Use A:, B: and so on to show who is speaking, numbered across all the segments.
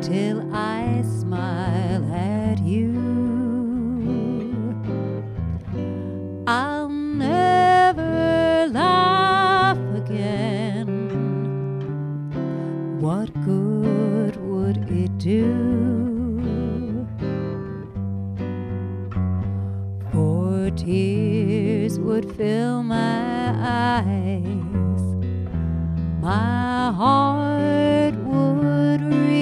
A: until I smile at you. I'll never laugh again. What good would it do? For tears would fill my eyes, my heart would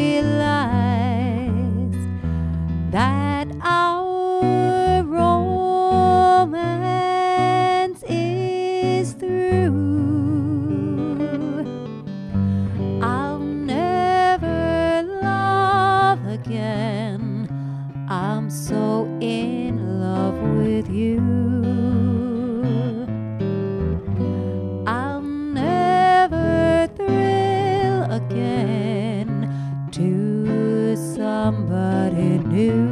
A: realize that our romance is through. I'll never love again. I'm so in love with you. I'll never thrill again to somebody new.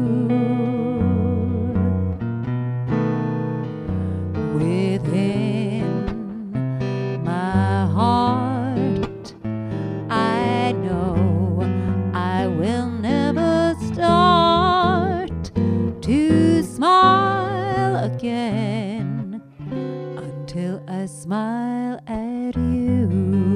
A: Within my heart, I know I will never start to smile again until I smile at you.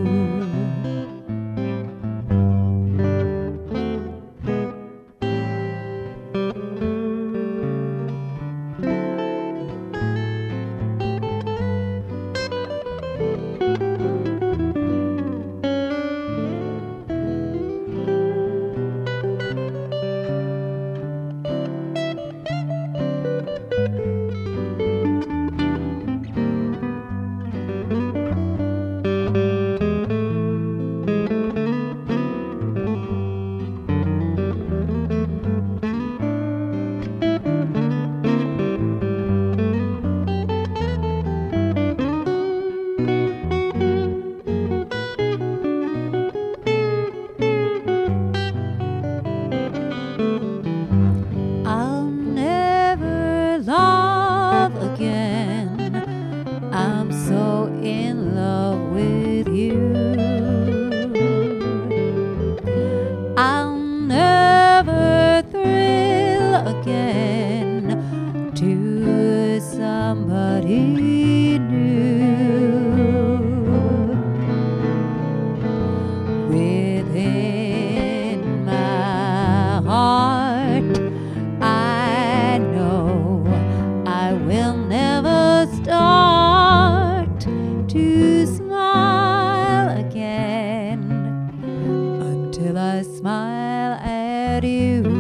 A: I'm so in love with you. I'll never thrill again to somebody new. Within my heart, I know I will never start to smile again until I smile at you.